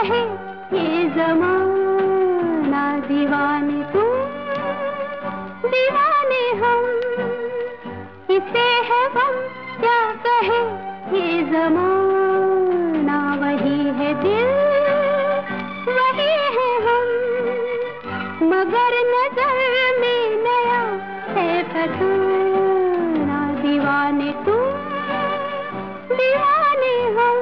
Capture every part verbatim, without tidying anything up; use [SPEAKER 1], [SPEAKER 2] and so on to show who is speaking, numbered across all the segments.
[SPEAKER 1] कहे ये ज़माना, दीवाने तुम दीवाने हम, इसे है गम क्या कहे ये ज़माना। वही है दिल वही है हम, मगर नजर में नया है फसाना। दीवाने तुम दीवाने हम।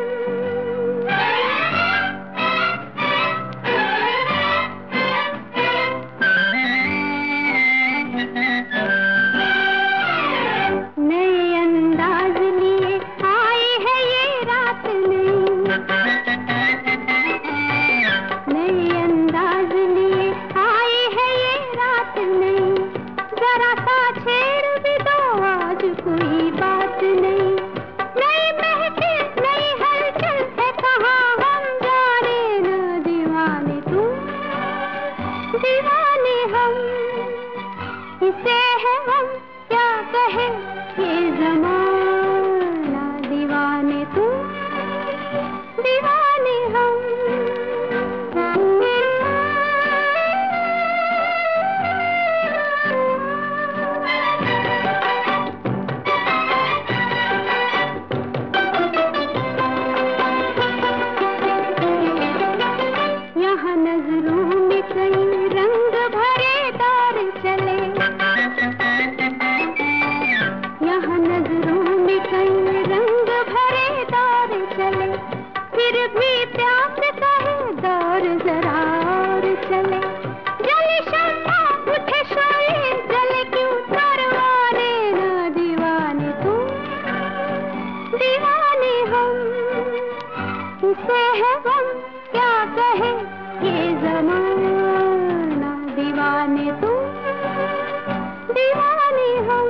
[SPEAKER 1] नए अंदाज लिए आई है ये रात नहीं, नए अंदाज लिए आई है ये रात नहीं। जरा सा छेड़ भी दो आज कोई बात नहीं। नई महके नई हलचल है कहाँ हम जाने न। दीवाने तुम दीवाने हम, इसे है हम क्या कहे ये ज़माना। दीवाने तुम दीवाने हम। यहाँ नजरों में कई रंग भरे दौर चले, यहाँ नजरों में कई रंग भरे दौर चले। फिर भी प्यास कहे दौर जरा और चले। जले शम्मा उठे शोले जले क्यों परवाने न। दीवाने तुम दीवाने हम, इसे है गम क्या कहे ये ज़माना। दीवाने तुम दीवाने हम।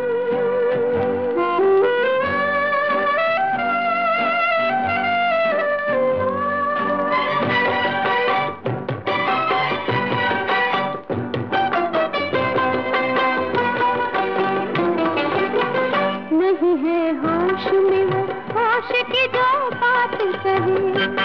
[SPEAKER 1] नहीं है होश में वो होश की जो बात कहे,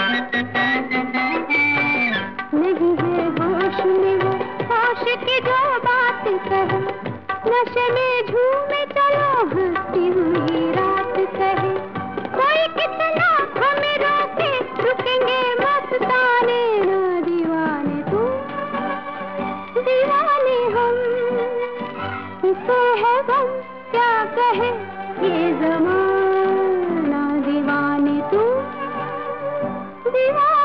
[SPEAKER 1] नहीं है होश में वो होश की जो बात कहे। नशे में झूमे चलो हंसती हुई रात कहे। कोई कितना हमें रोके रुकेंगे मस्ताने न। दीवाने तुम दीवाने हम, इसे है गम क्या कहे ये ज़माना। दीवाने तुम दीवाने।